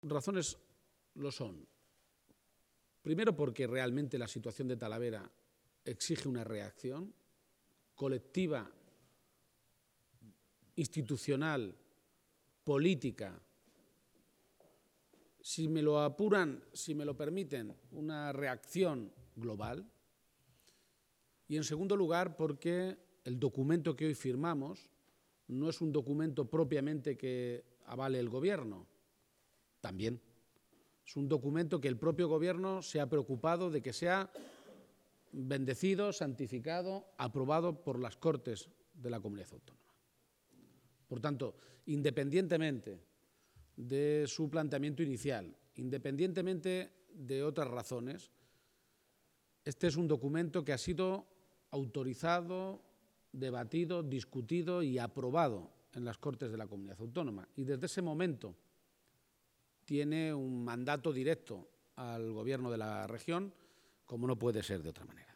razones lo son. Primero, porque realmente la situación de Talavera exige una reacción colectiva, institucional, política. Si me lo apuran, si me lo permiten, una reacción global. Y en segundo lugar, porque el documento que hoy firmamos no es un documento propiamente que avale el Gobierno, también. Es un documento que el propio Gobierno se ha preocupado de que sea bendecido, santificado, aprobado por las Cortes de la Comunidad Autónoma. Por tanto, independientemente de su planteamiento inicial, independientemente de otras razones, este es un documento que ha sido autorizado, debatido, discutido y aprobado en las Cortes de la Comunidad Autónoma. Y desde ese momento tiene un mandato directo al Gobierno de la región, como no puede ser de otra manera.